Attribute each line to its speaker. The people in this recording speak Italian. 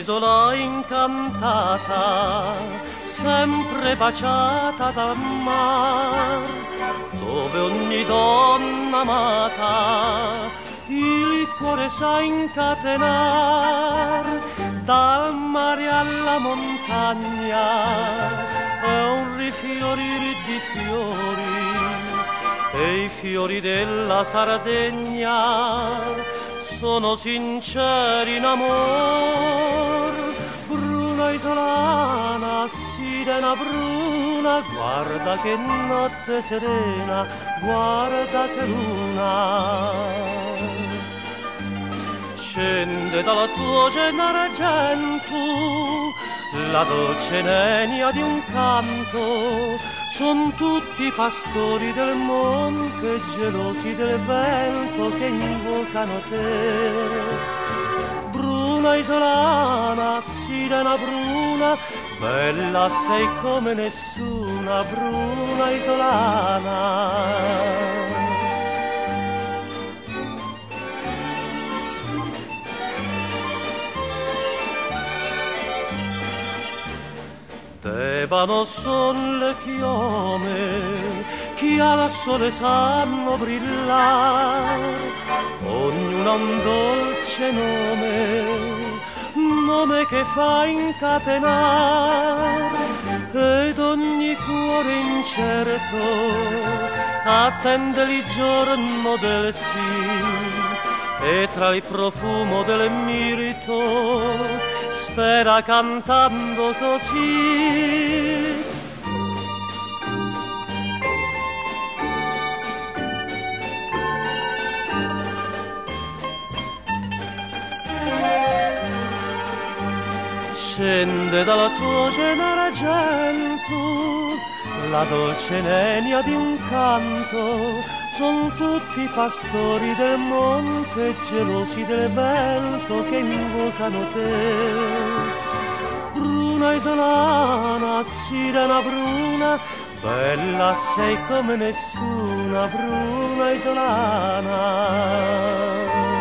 Speaker 1: isola incantata, sempre baciata dal mar, dove ogni donna amata il cuore sa incatenar. Dal mare alla montagna è un rifiorir di fiori, e i fiori della Sardegna sono sinceri in amor. Bruna isolana, sirena bruna, guarda che notte serena, guarda che luna. Scende dalla tua genna argento la dolce nenia di un canto, son tutti pastori del monte, gelosi del vento che invocano te. Bruna isolana, sirena bruna, bella sei come nessuna, bruna isolana. Tebano son le chiome che al sole sanno brillare, ognuna un dolce nome, nome che fa incatenar, ed ogni cuore incerto attende il giorno del sì, e tra il profumo del mirto spera cantando così. Scende dalla tua genna argento la dolce nenia di un canto, son tutti pastori del monte, gelosi del vento che invocano te. Bruna isolana, sirena bruna, bella sei come nessuna, bruna isolana.